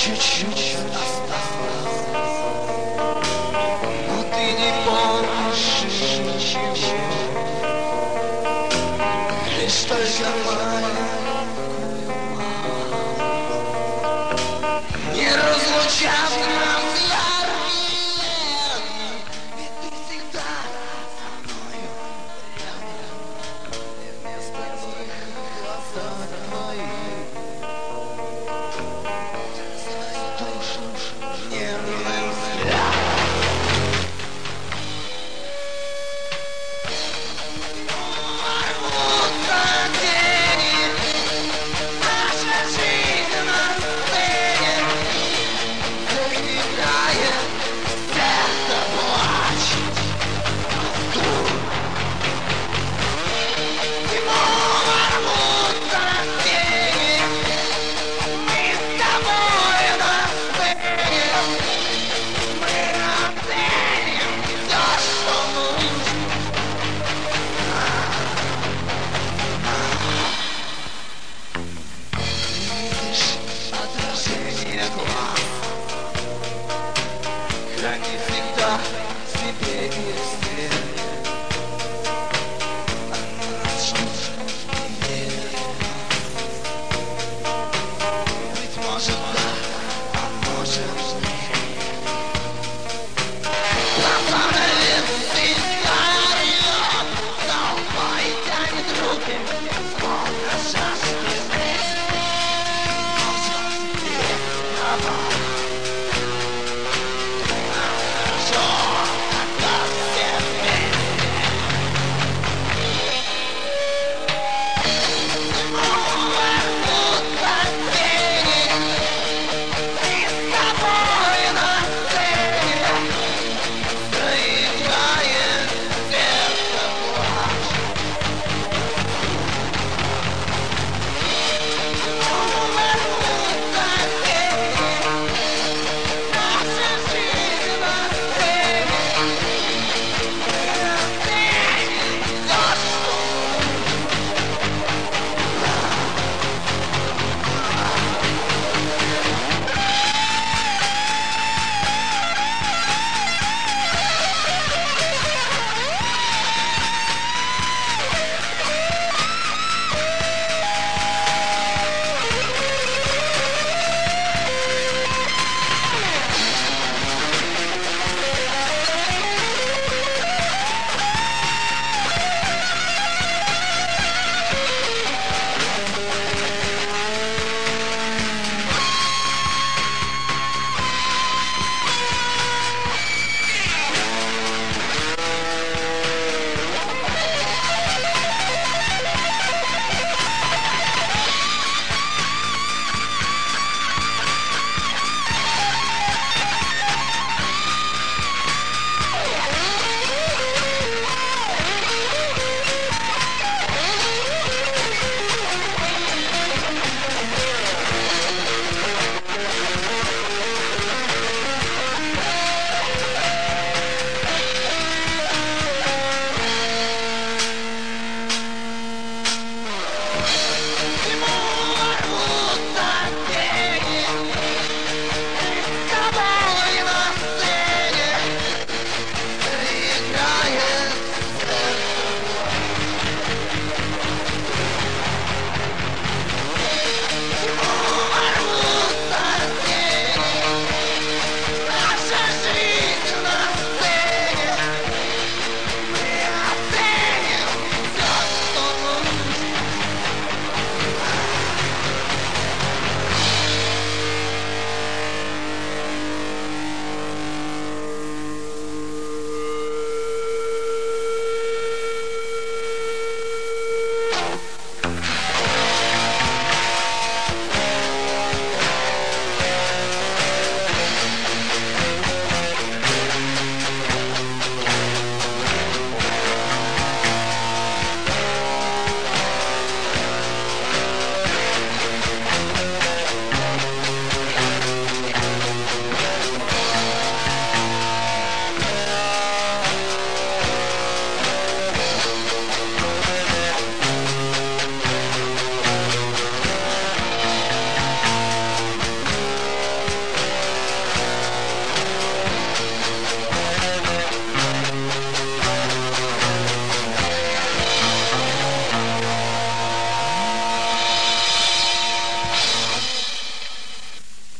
чуть-чуть осталось, но ты не помнишь ничего, лишь только маленькую малость. Не разлучав нам взгляд, ведь ты всегда со мною рядом, и вместо них глаза твои нервным взглядом. Рвутся тени, наша жизнь на сцене, заиграет сердце плач. Ему рвутся тени, мы с тобой на сцене, мы оценим все, что нужно. Видишь отражение глаз, храни всегда в себе свет. Быть может да, а может нет. Остановиться искает, толпа и тянет руки, словно жаждет. Может, нет,